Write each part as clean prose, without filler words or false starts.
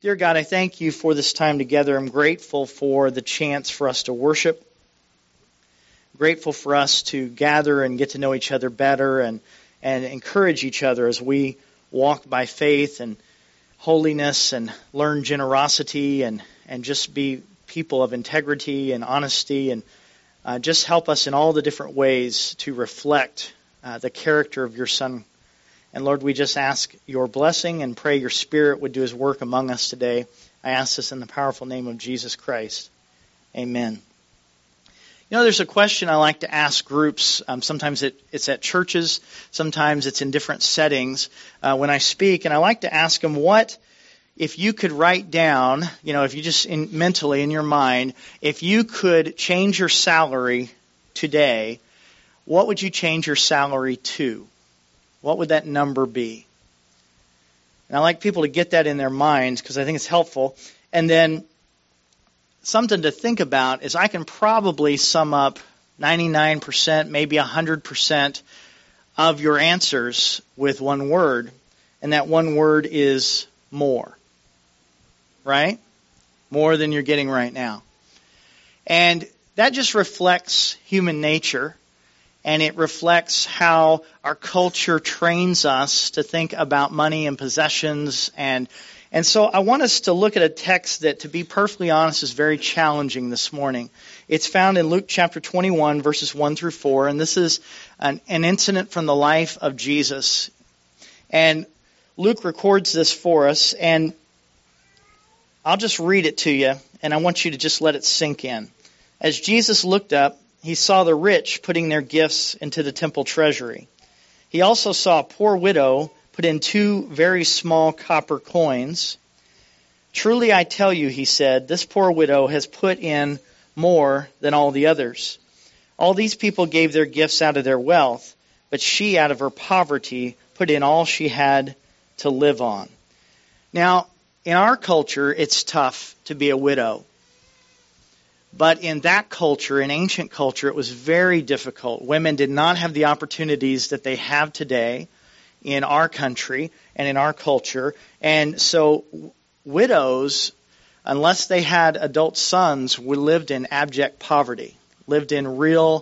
Dear God, I thank you for this time together. I'm grateful for the chance for us to worship. Grateful for us to gather and get to know each other better and encourage each other as we walk by faith and holiness and learn generosity and just be people of integrity and honesty and just help us in all the different ways to reflect the character of your Son. And Lord, we just ask your blessing and pray your Spirit would do his work among us today. I ask this in the powerful name of Jesus Christ. Amen. You know, there's a question I like to ask groups. Sometimes it's at churches. Sometimes it's in different settings when I speak. And I like to ask them, what, if you could write down, if you just mentally in your mind, if you could change your salary today, what would you change your salary to? What would that number be? And I like people to get that in their minds because I think it's helpful. And then something to think about is I can probably sum up 99%, maybe 100% of your answers with one word. And that one word is more. Right? More than you're getting right now. And that just reflects human nature. And it reflects how our culture trains us to think about money and possessions. And so I want us to look at a text that, to be perfectly honest, is very challenging this morning. It's found in Luke chapter 21, verses 1 through 4. And this is an incident from the life of Jesus. And Luke records this for us. And I'll just read it to you. And I want you to just let it sink in. As Jesus looked up, he saw the rich putting their gifts into the temple treasury. He also saw a poor widow put in 2 very small copper coins. Truly I tell you, he said, this poor widow has put in more than all the others. All these people gave their gifts out of their wealth, but she out of her poverty put in all she had to live on. Now, in our culture, it's tough to be a widow. But in that culture, in ancient culture, it was very difficult. Women did not have the opportunities that they have today in our country and in our culture. And so widows, unless they had adult sons, lived in abject poverty, lived in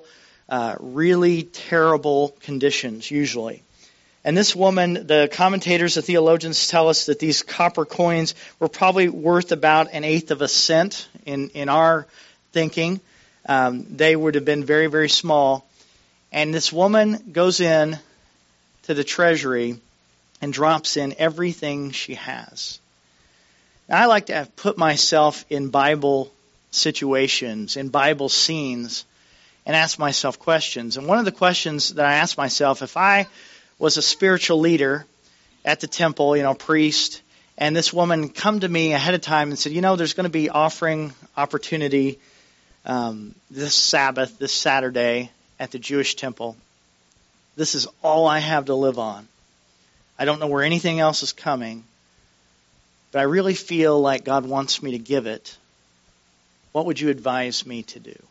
really terrible conditions usually. And this woman, the commentators, the theologians tell us that these copper coins were probably worth about 1/8 of a cent in our thinking. They would have been very, very small. And this woman goes in to the treasury and drops in everything she has. Now, I like to put myself in Bible situations, in Bible scenes, and ask myself questions. And one of the questions that I ask myself, if I was a spiritual leader at the temple, priest, and this woman come to me ahead of time and said, there's going to be offering opportunity this Sabbath, this Saturday at the Jewish temple. This is all I have to live on. I don't know where anything else is coming, but I really feel like God wants me to give it. What would you advise me to do?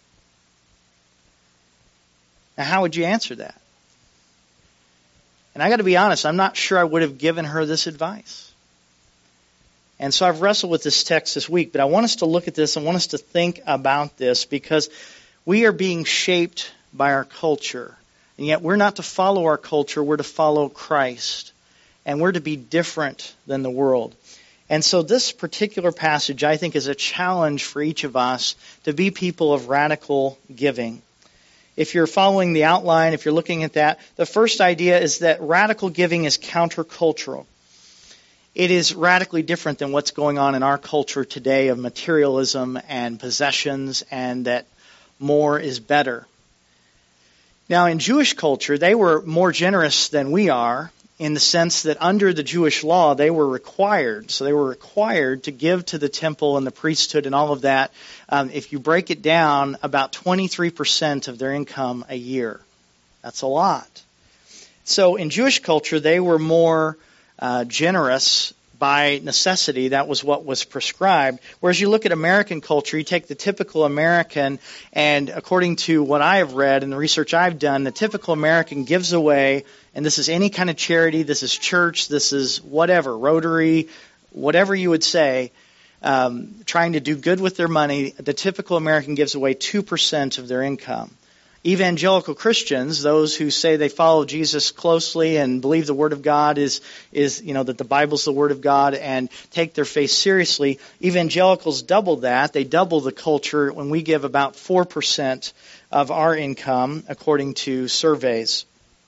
Now, how would you answer that? And I got to be honest, I'm not sure I would have given her this advice. And so I've wrestled with this text this week, but I want us to look at this. I want us to think about this because we are being shaped by our culture. And yet we're not to follow our culture, we're to follow Christ. And we're to be different than the world. And so this particular passage, I think, is a challenge for each of us to be people of radical giving. If you're following the outline, if you're looking at that, the first idea is that radical giving is countercultural. It is radically different than what's going on in our culture today of materialism and possessions and that more is better. Now, in Jewish culture, they were more generous than we are in the sense that under the Jewish law, they were required. So they were required to give to the temple and the priesthood and all of that. If you break it down, about 23% of their income a year. That's a lot. So in Jewish culture, they were more generous by necessity. That was what was prescribed. Whereas you look at American culture, you take the typical American, and according to what I have read and the research I've done, the typical American gives away, and this is any kind of charity, this is church, this is whatever, Rotary, whatever you would say, trying to do good with their money, the typical American gives away 2% of their income. Evangelical Christians, those who say they follow Jesus closely and believe the Word of God is that the Bible's the Word of God and take their faith seriously, evangelicals double that. They double the culture when we give about 4% of our income, according to surveys.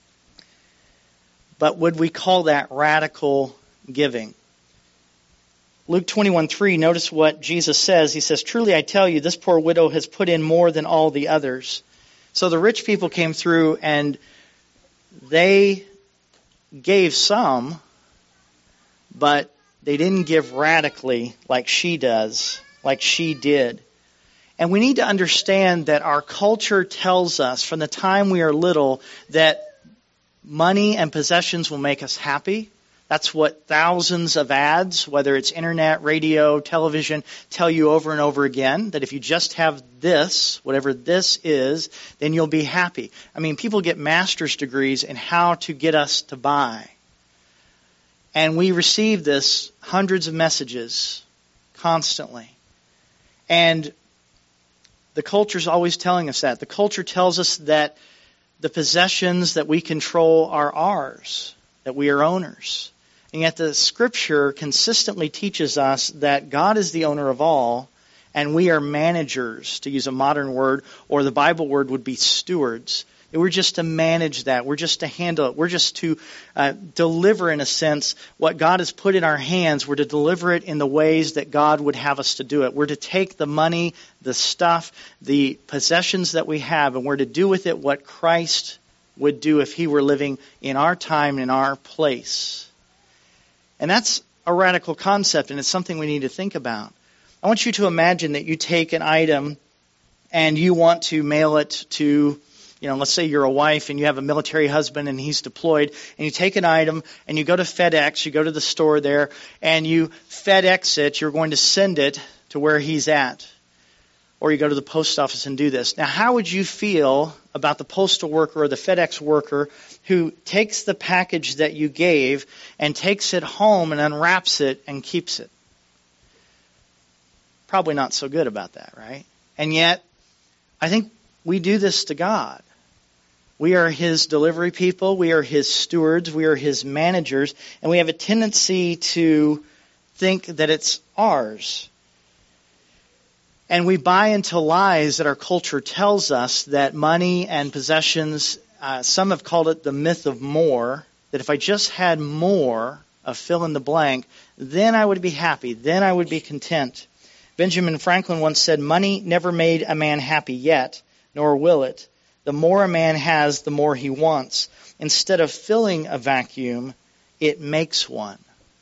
But would we call that radical giving? Luke 21:3, notice what Jesus says. He says, "Truly I tell you, this poor widow has put in more than all the others." So the rich people came through and they gave some, but they didn't give radically like she did. And we need to understand that our culture tells us from the time we are little that money and possessions will make us happy. That's what thousands of ads, whether it's internet, radio, television, tell you over and over again, that if you just have this, whatever this is, then you'll be happy. I mean, people get master's degrees in how to get us to buy. And we receive this hundreds of messages constantly. And the culture's always telling us that. The culture tells us that the possessions that we control are ours, that we are owners. And yet the Scripture consistently teaches us that God is the owner of all, and we are managers, to use a modern word, or the Bible word would be stewards. We're just to manage that. We're just to handle it. We're just to deliver, in a sense, what God has put in our hands. We're to deliver it in the ways that God would have us to do it. We're to take the money, the stuff, the possessions that we have, and we're to do with it what Christ would do if He were living in our time, in our place. And that's a radical concept, and it's something we need to think about. I want you to imagine that you take an item and you want to mail it to, let's say you're a wife and you have a military husband and he's deployed, and you take an item and you go to FedEx, you go to the store there, and you FedEx it, you're going to send it to where he's at. Or you go to the post office and do this. Now, how would you feel about the postal worker or the FedEx worker who takes the package that you gave and takes it home and unwraps it and keeps it? Probably not so good about that, right? And yet, I think we do this to God. We are His delivery people. We are His stewards. We are His managers. And we have a tendency to think that it's ours. And we buy into lies that our culture tells us that money and possessions, some have called it the myth of more, that if I just had more of fill in the blank, then I would be happy, then I would be content. Benjamin Franklin once said, "Money never made a man happy yet, nor will it. The more a man has, the more he wants. Instead of filling a vacuum, it makes one."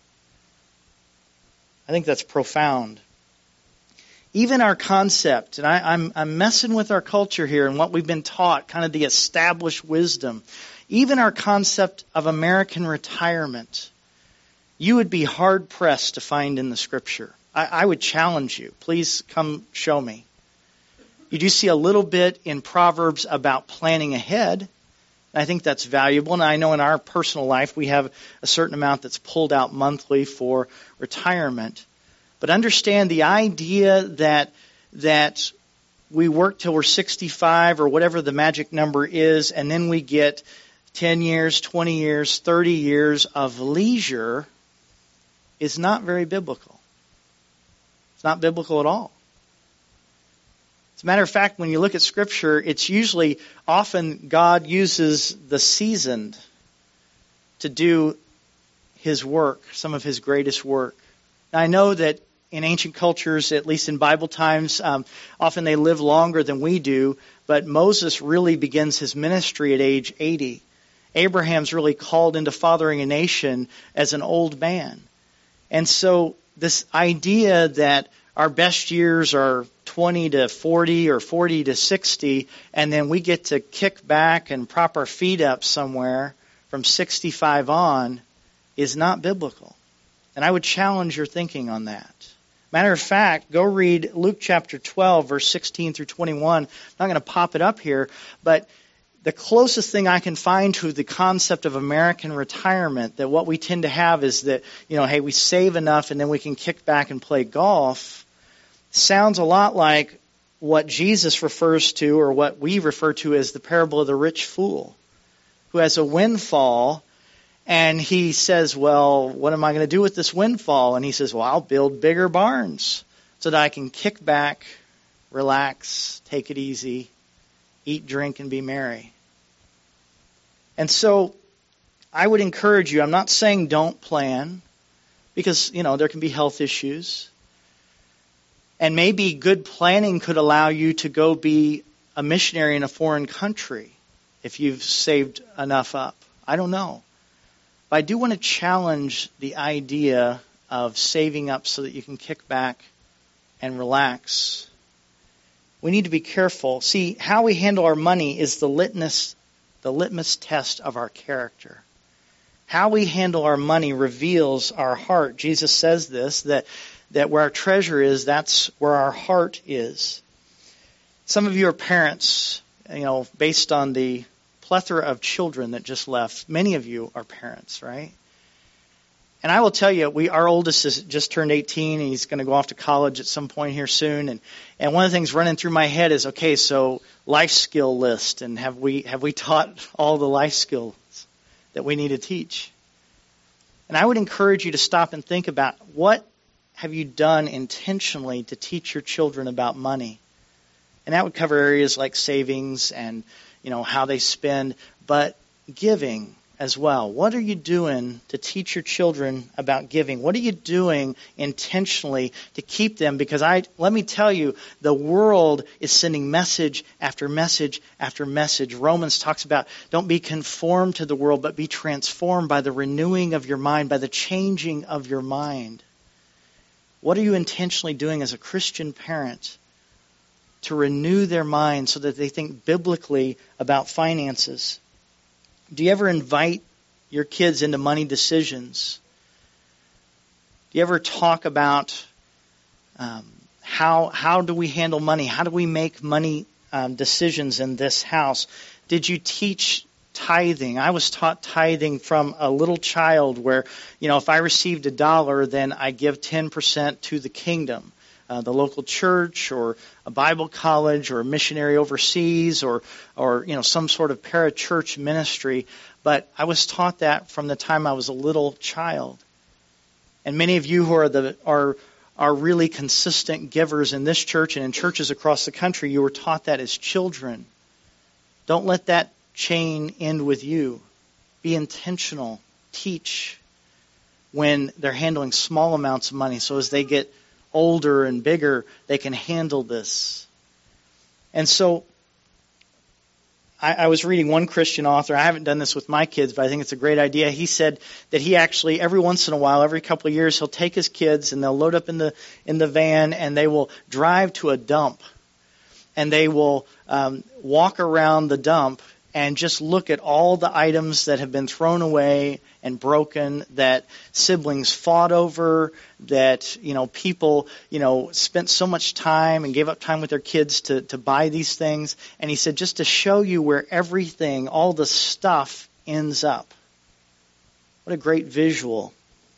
I think that's profound. Even our concept, and I'm messing with our culture here and what we've been taught, kind of the established wisdom. Even our concept of American retirement, you would be hard-pressed to find in the Scripture. I would challenge you. Please come show me. You do see a little bit in Proverbs about planning ahead. I think that's valuable. And I know in our personal life we have a certain amount that's pulled out monthly for retirement. But understand the idea that we work till we're 65 or whatever the magic number is, and then we get 10 years, 20 years, 30 years of leisure is not very biblical. It's not biblical at all. As a matter of fact, when you look at Scripture, it's usually often God uses the seasoned to do His work, some of His greatest work. Now, I know that in ancient cultures, at least in Bible times, often they live longer than we do, but Moses really begins his ministry at age 80. Abraham's really called into fathering a nation as an old man. And so this idea that our best years are 20 to 40 or 40 to 60, and then we get to kick back and prop our feet up somewhere from 65 on is not biblical. And I would challenge your thinking on that. Matter of fact, go read Luke chapter 12, verse 16 through 21. I'm not going to pop it up here, but the closest thing I can find to the concept of American retirement, that what we tend to have is that, hey, we save enough and then we can kick back and play golf, sounds a lot like what Jesus refers to, or what we refer to as the parable of the rich fool, who has a windfall, and he says, well, what am I going to do with this windfall? And he says, well, I'll build bigger barns so that I can kick back, relax, take it easy, eat, drink, and be merry. And so I would encourage you, I'm not saying don't plan, because, there can be health issues. And maybe good planning could allow you to go be a missionary in a foreign country if you've saved enough up. I don't know. But I do want to challenge the idea of saving up so that you can kick back and relax. We need to be careful. See, how we handle our money is the litmus test of our character. How we handle our money reveals our heart. Jesus says this, that where our treasure is, that's where our heart is. Some of you are parents, based on the plethora of children that just left. Many of you are parents, right? And I will tell you, our oldest has just turned 18, and he's going to go off to college at some point here soon. And one of the things running through my head is, okay, so life skill list, and have we taught all the life skills that we need to teach? And I would encourage you to stop and think about, what have you done intentionally to teach your children about money? And that would cover areas like savings and, how they spend, but giving as well. What are you doing to teach your children about giving? What are you doing intentionally to keep them? Because let me tell you, the world is sending message after message after message. Romans talks about, don't be conformed to the world, but be transformed by the renewing of your mind, by the changing of your mind. What are you intentionally doing as a Christian parent to renew their mind so that they think biblically about finances? Do you ever invite your kids into money decisions? Do you ever talk about how do we handle money? How do we make money decisions in this house? Did you teach tithing? I was taught tithing from a little child where, if I received $1, then I give 10% to the kingdom. The local church or a Bible college or a missionary overseas or some sort of parachurch ministry. But I was taught that from the time I was a little child. And many of you who are really consistent givers in this church and in churches across the country, you were taught that as children. Don't let that chain end with you. Be intentional. Teach when they're handling small amounts of money, so as they get older and bigger, they can handle this. And so I was reading one Christian author. I haven't done this with my kids, but I think it's a great idea. He said that he actually, every once in a while, every couple of years, he'll take his kids and they'll load up in the van and they will drive to a dump. And they will walk around the dump and just look at all the items that have been thrown away and broken, that siblings fought over, that, people, spent so much time and gave up time with their kids to buy these things. And he said, just to show you where everything, all the stuff ends up. What a great visual.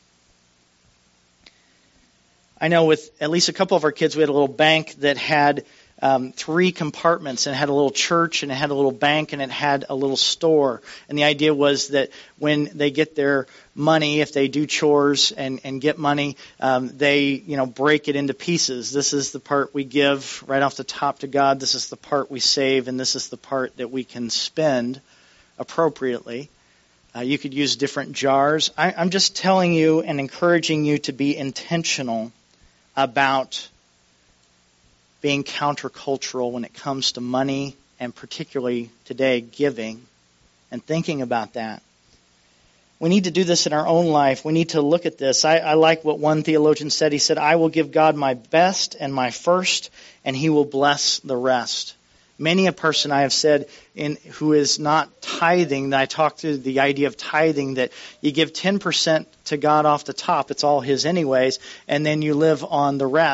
I know with at least a couple of our kids, we had a little bank that had 3 compartments, and it had a little church, and it had a little bank, and it had a little store. And the idea was that when they get their money, if they do chores and get money, they break it into pieces. This is the part we give right off the top to God. This is the part we save, and this is the part that we can spend appropriately. You could use different jars. I'm just telling you and encouraging you to be intentional about being countercultural when it comes to money, and particularly today, giving, and thinking about that. We need to do this in our own life. We need to look at this. I like what one theologian said. He said, I will give God my best and my first, and He will bless the rest. Many a person I have said who is not tithing, that I talked to the idea of tithing, that you give 10% to God off the top, it's all His anyways, and then you live on the rest.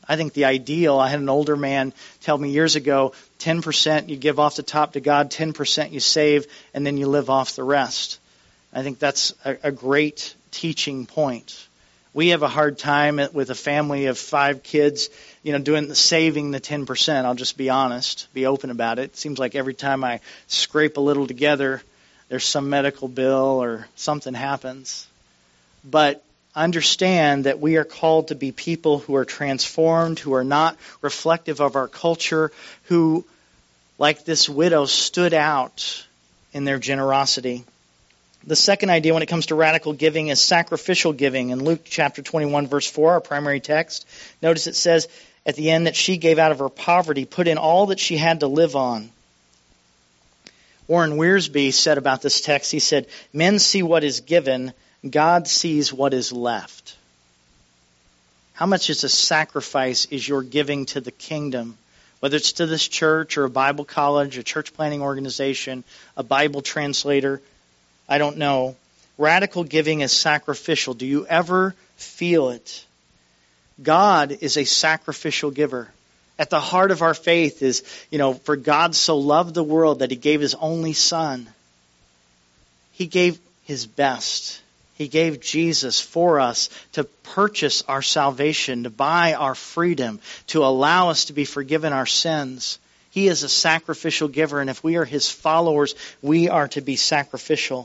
I think the ideal, I had an older man tell me years ago, 10% you give off the top to God, 10% you save, and then you live off the rest. I think that's a great teaching point. We have a hard time with a family of 5 kids, saving the 10%. I'll just be honest, be open about it. It seems like every time I scrape a little together, there's some medical bill or something happens. But understand that we are called to be people who are transformed, who are not reflective of our culture, who, like this widow, stood out in their generosity. The second idea when it comes to radical giving is sacrificial giving. In Luke chapter 21, verse 4, our primary text, notice it says at the end that she gave out of her poverty, put in all that she had to live on. Warren Wiersbe said about this text, he said, "Men see what is given, God sees what is left." How much is a sacrifice is your giving to the kingdom? Whether it's to this church or a Bible college, a church planting organization, a Bible translator, I don't know. Radical giving is sacrificial. Do you ever feel it? God is a sacrificial giver. At the heart of our faith is, for God so loved the world that He gave His only Son. He gave His best. He gave Jesus for us to purchase our salvation, to buy our freedom, to allow us to be forgiven our sins. He is a sacrificial giver, and if we are His followers, we are to be sacrificial.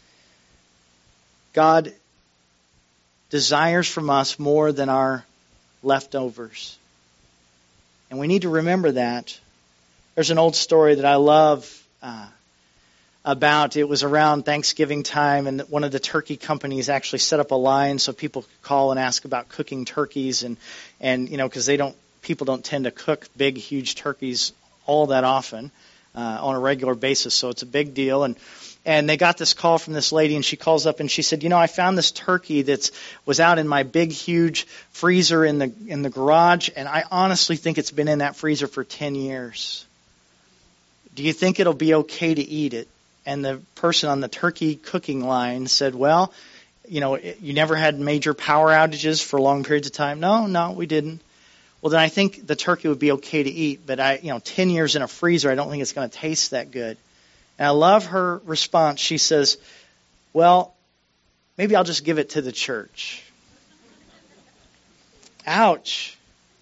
God desires from us more than our leftovers. And we need to remember that. There's an old story that I love it was around Thanksgiving time, and one of the turkey companies actually set up a line so people could call and ask about cooking turkeys, and because people don't tend to cook big, huge turkeys all that often on a regular basis, so it's a big deal. And they got this call from this lady, and she calls up and she said, I found this turkey that was out in my big, huge freezer in the garage, and I honestly think it's been in that freezer for 10 years. Do you think it'll be okay to eat it? And the person on the turkey cooking line said, well, you never had major power outages for long periods of time? No, we didn't. Well, then I think the turkey would be okay to eat, but 10 years in a freezer, I don't think it's going to taste that good. And I love her response. She says, well, maybe I'll just give it to the church. Ouch.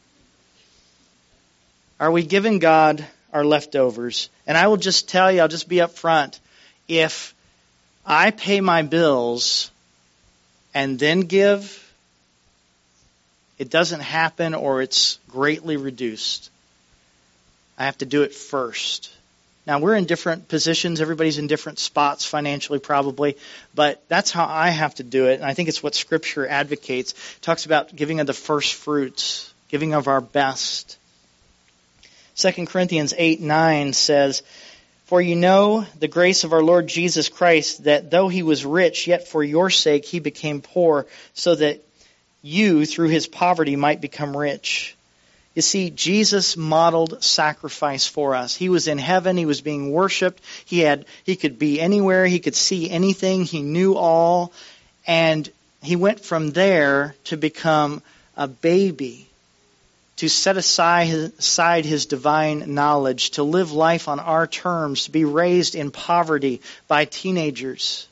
Are we giving God our leftovers? And I will just tell you, I'll just be up front. If I pay my bills and then give, it doesn't happen or it's greatly reduced. I have to do it first. Now, we're in different positions. Everybody's in different spots financially probably, but that's how I have to do it, and I think it's what Scripture advocates. It talks about giving of the first fruits, giving of our best. 2 Corinthians 8:9 says, "For you know the grace of our Lord Jesus Christ, that though He was rich, yet for your sake He became poor, so that you, through His poverty, might become rich." You see, Jesus modeled sacrifice for us. He was in heaven. He was being worshipped. He could be anywhere. He could see anything. He knew all. And He went from there to become a baby, to set aside His divine knowledge, to live life on our terms, to be raised in poverty by teenagers,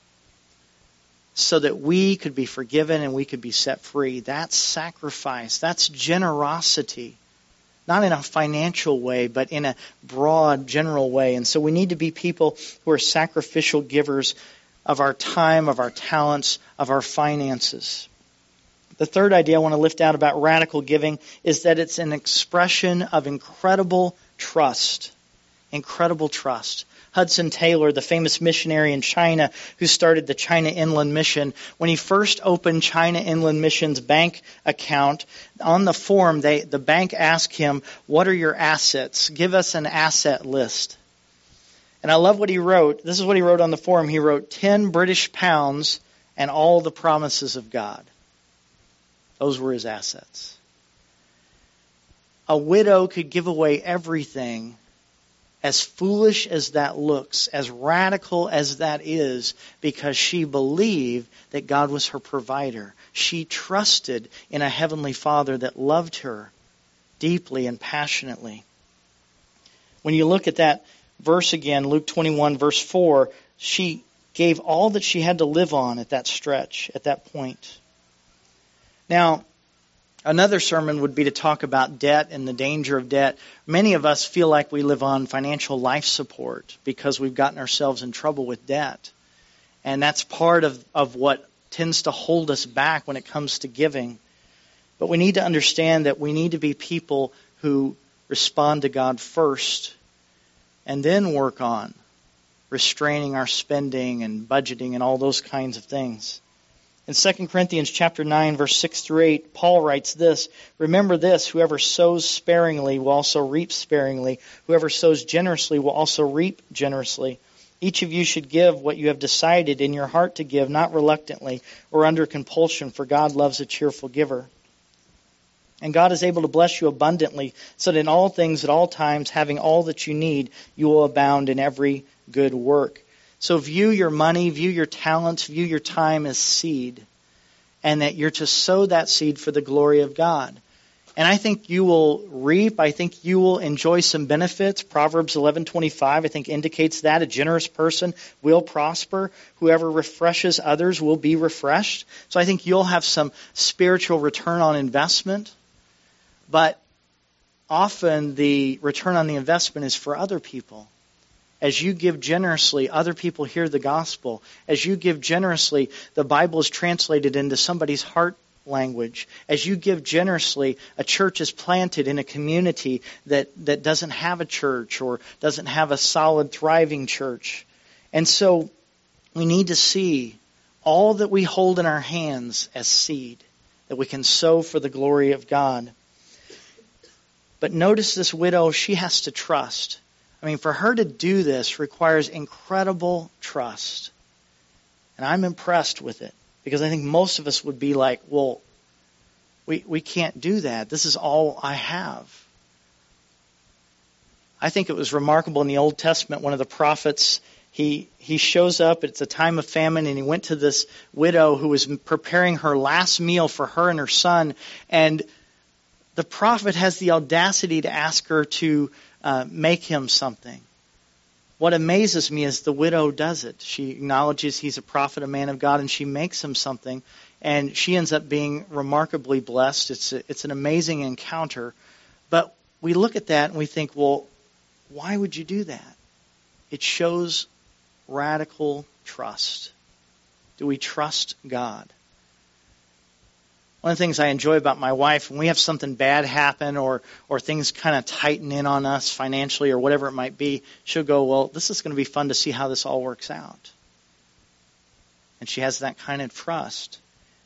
so that we could be forgiven and we could be set free. That's sacrifice. That's generosity. Not in a financial way, but in a broad, general way. And so we need to be people who are sacrificial givers of our time, of our talents, of our finances. The third idea I want to lift out about radical giving is that it's an expression of incredible trust. Incredible trust. Hudson Taylor, the famous missionary in China who started the China Inland Mission, when he first opened China Inland Mission's bank account, on the form, the bank asked him, "What are your assets? Give us an asset list." And I love what he wrote. This is what he wrote on the form. He wrote, 10 British pounds and all the promises of God. Those were his assets. A widow could give away everything. As foolish as that looks, as radical as that is, because she believed that God was her provider. She trusted in a heavenly Father that loved her. deeply and passionately. When you look at that verse again, Luke 21, verse 4, she gave all that she had to live on at that stretch, at that point. Now, another sermon would be to talk about debt and the danger of debt. Many of us feel like we live on financial life support because we've gotten ourselves in trouble with debt. And that's part of what tends to hold us back when it comes to giving. But we need to understand that we need to be people who respond to God first and then work on restraining our spending and budgeting and all those kinds of things. In 2 Corinthians chapter 9, verse 6 through 8, Paul writes this, "Remember this, whoever sows sparingly will also reap sparingly. Whoever sows generously will also reap generously. Each of you should give what you have decided in your heart to give, not reluctantly or under compulsion, for God loves a cheerful giver. And God is able to bless you abundantly, so that in all things at all times, having all that you need, you will abound in every good work." So view your money, view your talents, view your time as seed, and that you're to sow that seed for the glory of God. And I think you will reap. I think you will enjoy some benefits. Proverbs 11:25, I think, indicates that. A generous person will prosper. Whoever refreshes others will be refreshed. So I think you'll have some spiritual return on investment. But often the return on the investment is for other people. As you give generously, other people hear the gospel. As you give generously, the Bible is translated into somebody's heart language. As you give generously, a church is planted in a community that doesn't have a church or doesn't have a solid, thriving church. And so we need to see all that we hold in our hands as seed that we can sow for the glory of God. But notice this widow, she has to trust. I mean, for her to do this requires incredible trust. And I'm impressed with it. Because I think most of us would be like, well, we can't do that. This is all I have. I think it was remarkable in the Old Testament, one of the prophets, he shows up, it's a time of famine, and he went to this widow who was preparing her last meal for her and her son. And the prophet has the audacity to ask her to make him something. What amazes me is the widow does it. She acknowledges he's a prophet, a man of God, and she makes him something. And she ends up being remarkably blessed. It's an amazing encounter. But we look at that and we think, well, why would you do that? It shows radical trust. Do we trust God? One of the things I enjoy about my wife, when we have something bad happen or things kind of tighten in on us financially or whatever it might be, she'll go, well, this is going to be fun to see how this all works out. And she has that kind of trust.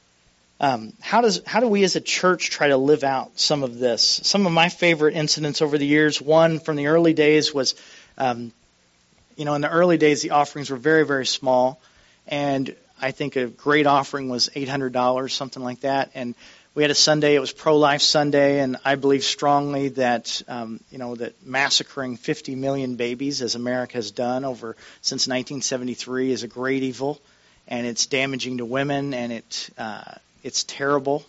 How do we as a church try to live out some of this? Some of my favorite incidents over the years, one from the early days was, in the early days the offerings were very, very small. And I think a great offering was $800, something like that. And we had a Sunday, it was Pro-Life Sunday, and I believe strongly that, that massacring 50 million babies, as America has done since 1973, is a great evil, and it's damaging to women, and it's terrible.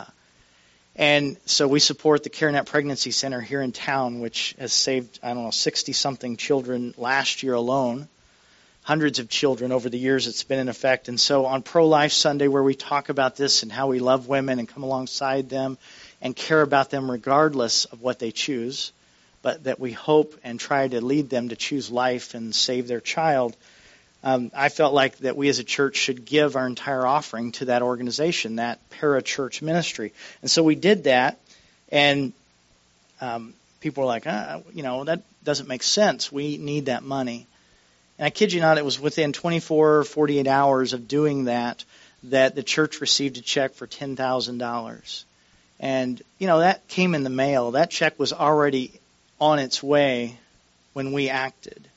And so we support the CareNet Pregnancy Center here in town, which has saved, 60-something children last year alone. Hundreds of children over the years it's been in effect. And so on Pro-Life Sunday, where we talk about this and how we love women and come alongside them and care about them regardless of what they choose, but that we hope and try to lead them to choose life and save their child, I felt like that we as a church should give our entire offering to that organization, that para-church ministry. And so we did that, and people were like, that doesn't make sense. We need that money. And I kid you not, it was within 24 or 48 hours of doing that the church received a check for $10,000. And, that came in the mail. That check was already on its way when we acted.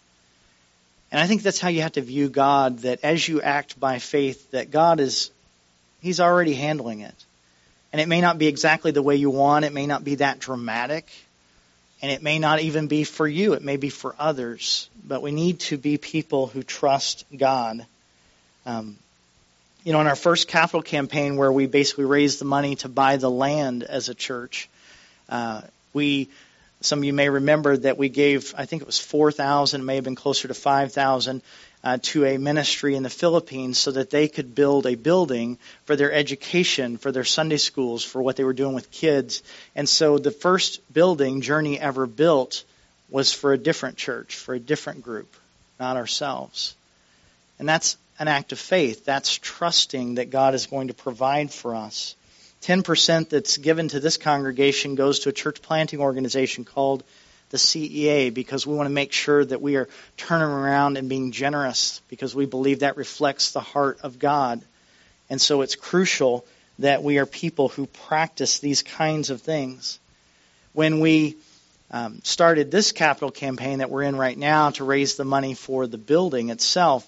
And I think that's how you have to view God, that as you act by faith, that God He's already handling it. And it may not be exactly the way you want. It may not be that dramatic. And it may not even be for you. It may be for others. But we need to be people who trust God. In our first capital campaign where we basically raised the money to buy the land as a church, Some of you may remember that we gave, I think it was $4,000, it may have been closer to $5,000, to a ministry in the Philippines so that they could build a building for their education, for their Sunday schools, for what they were doing with kids. And so the first building Journey ever built was for a different church, for a different group, not ourselves. And that's an act of faith. That's trusting that God is going to provide for us. 10% that's given to this congregation goes to a church planting organization called the CEA, because we want to make sure that we are turning around and being generous, because we believe that reflects the heart of God. And so it's crucial that we are people who practice these kinds of things. When we started this capital campaign that we're in right now to raise the money for the building itself,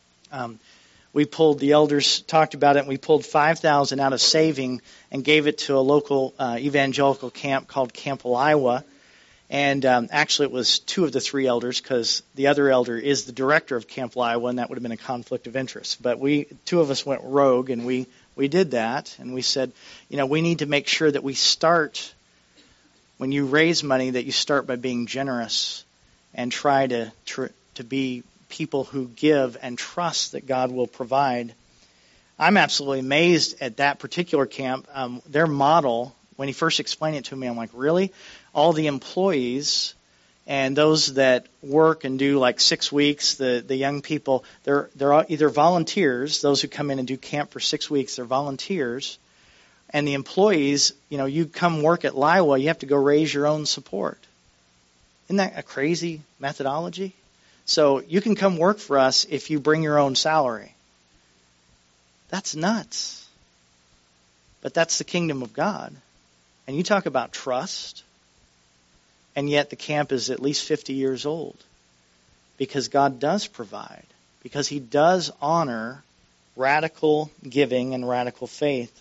we pulled, the elders talked about it, and we pulled $5,000 out of saving and gave it to a local evangelical camp called Camp Eliwa. And actually it was two of the three elders, because the other elder is the director of Camp Eliwa, and that would have been a conflict of interest. But two of us went rogue, and we did that. And we said, we need to make sure that we start, when you raise money, that you start by being generous and try to be people who give and trust that God will provide. I'm absolutely amazed at that particular camp. Their model, when he first explained it to me, I'm like, really? All the employees and those that work and do like 6 weeks, the young people, they're either volunteers, those who come in and do camp for 6 weeks, they're volunteers. And the employees, you come work at Liwa, you have to go raise your own support. Isn't that a crazy methodology? So you can come work for us if you bring your own salary. That's nuts. But that's the kingdom of God. And you talk about trust, and yet the camp is at least 50 years old, because God does provide, because he does honor radical giving and radical faith.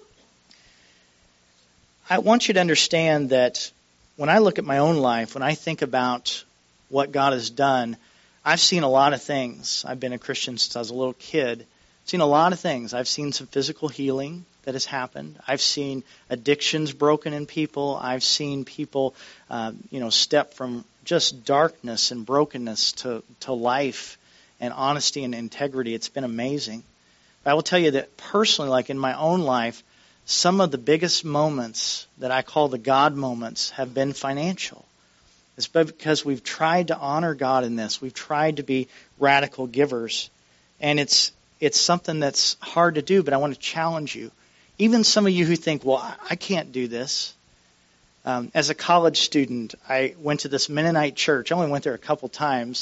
I want you to understand that when I look at my own life, when I think about what God has done, I've seen a lot of things. I've been a Christian since I was a little kid. I've seen a lot of things. I've seen some physical healing that has happened. I've seen addictions broken in people. I've seen people, step from just darkness and brokenness to life and honesty and integrity. It's been amazing. But I will tell you that personally, like in my own life, some of the biggest moments that I call the God moments have been financial. It's because we've tried to honor God in this. We've tried to be radical givers. And it's something that's hard to do, but I want to challenge you. Even some of you who think, well, I can't do this. As a college student, I went to this Mennonite church. I only went there a couple times.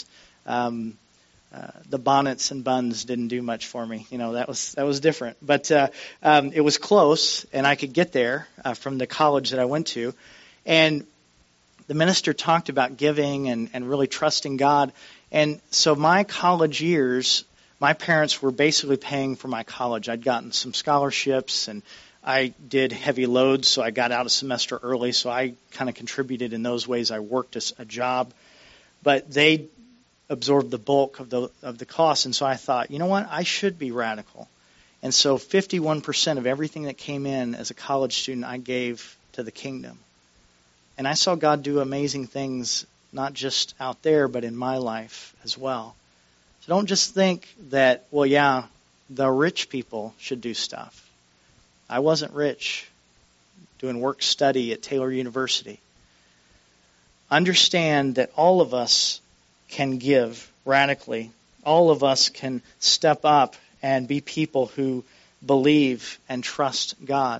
The bonnets and buns didn't do much for me. That was different. But it was close, and I could get there from the college that I went to. And the minister talked about giving and really trusting God. And so my college years, my parents were basically paying for my college. I'd gotten some scholarships, and I did heavy loads, so I got out a semester early, so I kind of contributed in those ways. I worked a job. But they absorbed the bulk of the cost, and so I thought, you know what, I should be radical. And so 51% of everything that came in as a college student I gave to the kingdom. And I saw God do amazing things, not just out there, but in my life as well. So don't just think that, well, yeah, the rich people should do stuff. I wasn't rich doing work study at Taylor University. Understand that all of us can give radically. All of us can step up and be people who believe and trust God.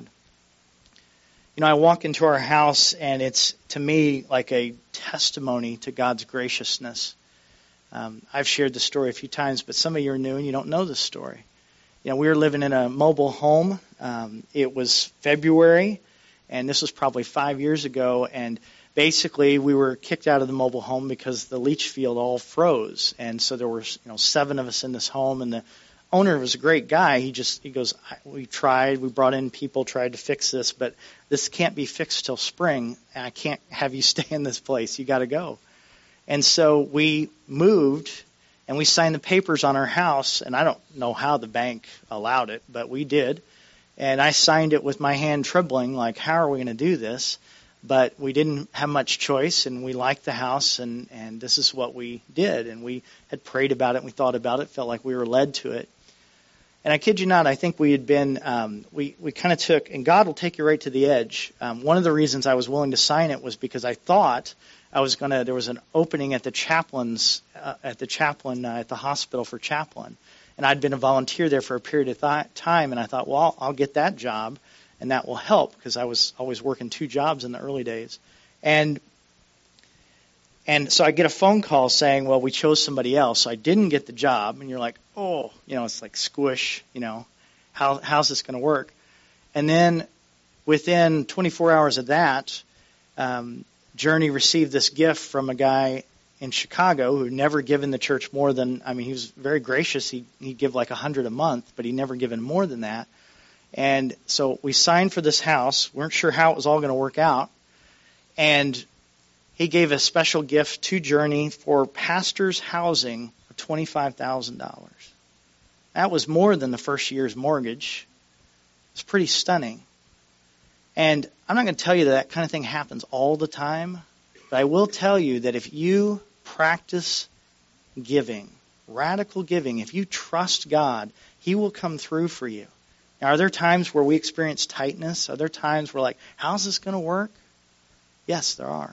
I walk into our house, and it's, to me, like a testimony to God's graciousness. I've shared the story a few times, but some of you are new and you don't know the story. We were living in a mobile home. It was February, and this was probably 5 years ago, and basically we were kicked out of the mobile home because the leach field all froze. And so there were 7 of us in this home, and the owner was a great guy. He goes, we brought in people, tried to fix this, but this can't be fixed till spring, and I can't have you stay in this place. You got to go. And so we moved, and we signed the papers on our house, and I don't know how the bank allowed it, but we did. And I signed it with my hand trembling, like, how are we going to do this? But we didn't have much choice, and we liked the house, and this is what we did. And we had prayed about it, and we thought about it, felt like we were led to it. And I kid you not, I think we had been, we kind of took, and God will take you right to the edge. One of the reasons I was willing to sign it was because I thought there was an opening at the chaplain at the hospital for chaplain. And I'd been a volunteer there for a period of time, and I thought, well, I'll get that job, and that will help, because I was always working 2 jobs in the early days. And so I get a phone call saying, well, we chose somebody else. So I didn't get the job. And you're like, oh, it's like squish, how's this going to work? And then within 24 hours of that, Journey received this gift from a guy in Chicago who had never given the church more than, he was very gracious. He'd give like $100 a month, but he'd never given more than that. And so we signed for this house. Weren't sure how it was all going to work out. And he gave a special gift to Journey for pastor's housing of $25,000. That was more than the first year's mortgage. It's pretty stunning. And I'm not going to tell you that kind of thing happens all the time, but I will tell you that if you practice giving, radical giving, if you trust God, He will come through for you. Now, are there times where we experience tightness? Are there times where how's this going to work? Yes, there are.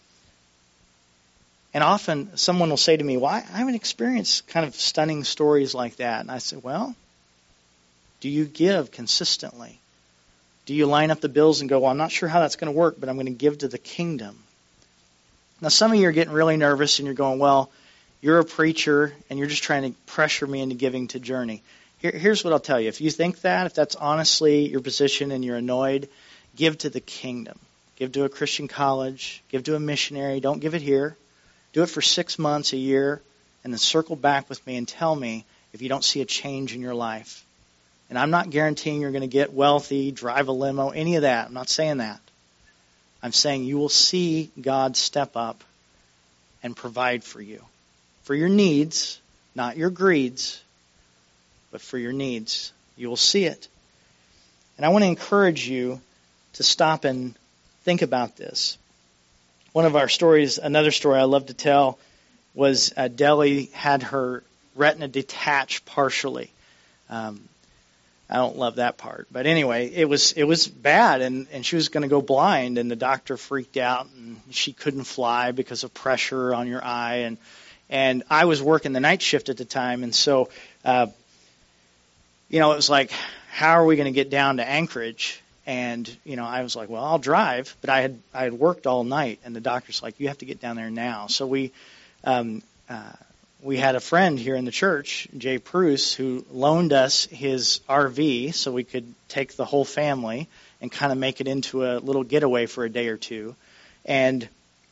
And often someone will say to me, well, I haven't experienced kind of stunning stories like that. And I say, well, do you give consistently? Do you line up the bills and go, well, I'm not sure how that's going to work, but I'm going to give to the kingdom? Now, some of you are getting really nervous and you're going, well, you're a preacher and you're just trying to pressure me into giving to Journey. Here's what I'll tell you. If you think that, if that's honestly your position and you're annoyed, give to the kingdom. Give to a Christian college. Give to a missionary. Don't give it here. Do it for 6 months, a year, and then circle back with me and tell me if you don't see a change in your life. And I'm not guaranteeing you're going to get wealthy, drive a limo, any of that. I'm not saying that. I'm saying you will see God step up and provide for you. For your needs, not your greeds, but for your needs. You will see it. And I want to encourage you to stop and think about this. One of our stories, another story I love to tell, was Deli had her retina detached partially. I don't love that part. But anyway, it was bad, and she was going to go blind, and the doctor freaked out, and she couldn't fly because of pressure on your eye. And I was working the night shift at the time, and so, it was like, how are we going to get down to Anchorage? And, I was like, well, I'll drive. But I had worked all night, and the doctor's like, you have to get down there now. So we had a friend here in the church, Jay Pruce, who loaned us his RV so we could take the whole family and kind of make it into a little getaway for a day or two. And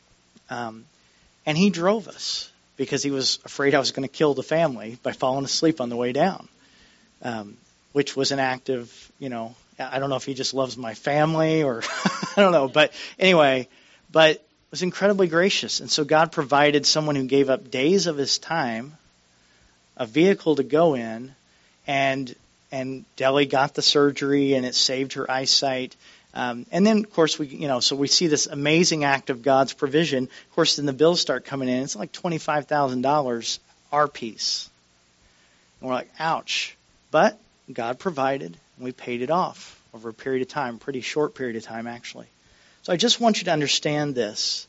he drove us because he was afraid I was going to kill the family by falling asleep on the way down, which was an act of, I don't know if he just loves my family or I don't know. But anyway, it was incredibly gracious. And so God provided someone who gave up days of his time, a vehicle to go in, and Deli got the surgery and it saved her eyesight. And then, of course, so we see this amazing act of God's provision. Of course, then the bills start coming in. It's like $25,000 our piece. And we're like, ouch. But God provided. We paid it off over a period of time, pretty short period of time, actually. So I just want you to understand this.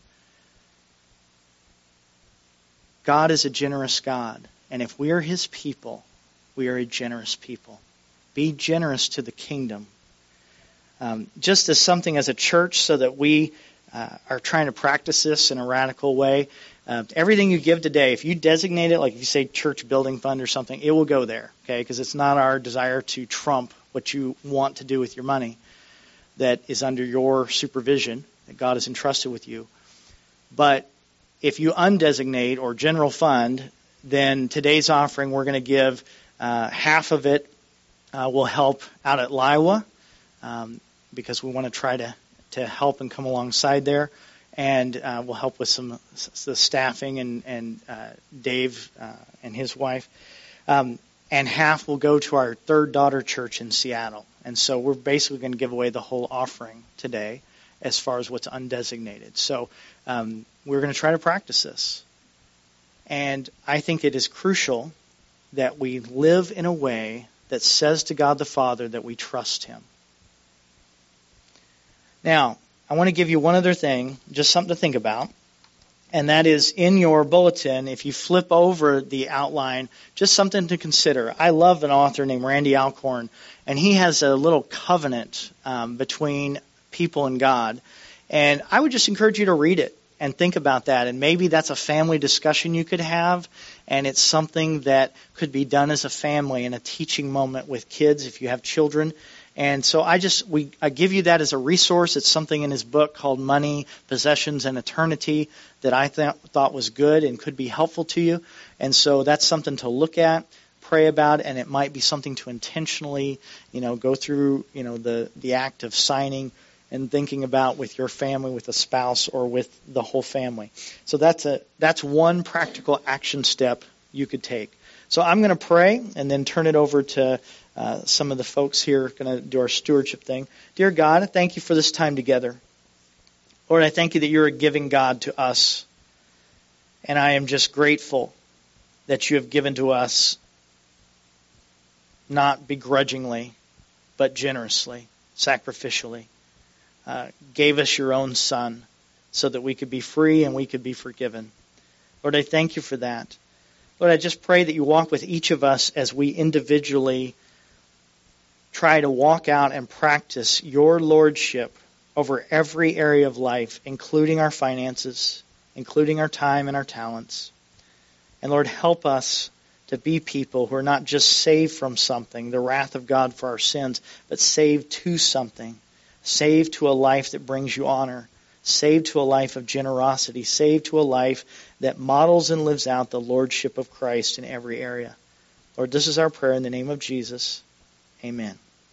God is a generous God. And if we are His people, we are a generous people. Be generous to the kingdom. Just as something as a church so that we are trying to practice this in a radical way. Everything you give today, if you designate it, like if you say church building fund or something, it will go there, okay? Because it's not our desire to trump what you want to do with your money that is under your supervision, that God has entrusted with you. But if you undesignate or general fund, then today's offering, we're going to give half of it will help out at Liwa, because we want to try to help and come alongside there. And we'll help with the staffing and Dave and his wife. And half will go to our third daughter church in Seattle. And so we're basically going to give away the whole offering today as far as what's undesignated. So we're going to try to practice this. And I think it is crucial that we live in a way that says to God the Father that we trust Him. Now, I want to give you one other thing, just something to think about. And that is in your bulletin, if you flip over the outline, just something to consider. I love an author named Randy Alcorn, and he has a little covenant between people and God. And I would just encourage you to read it and think about that. And maybe that's a family discussion you could have, and it's something that could be done as a family in a teaching moment with kids if you have children. And so I give you that as a resource. It's something in his book called Money, Possessions, and Eternity that I thought was good and could be helpful to you. And so that's something to look at, pray about, and it might be something to intentionally, go through, the act of signing and thinking about with your family, with a spouse, or with the whole family. So that's one practical action step you could take. So I'm going to pray and then turn it over to some of the folks here going to do our stewardship thing. Dear God, thank you for this time together. Lord, I thank you that you're a giving God to us. And I am just grateful that you have given to us not begrudgingly, but generously, sacrificially. Gave us your own Son so that we could be free and we could be forgiven. Lord, I thank you for that. Lord, I just pray that you walk with each of us as we individually try to walk out and practice your lordship over every area of life, including our finances, including our time and our talents. And Lord, help us to be people who are not just saved from something, the wrath of God for our sins, but saved to something, saved to a life that brings you honor, saved to a life of generosity, saved to a life that models and lives out the lordship of Christ in every area. Lord, this is our prayer in the name of Jesus. Amen.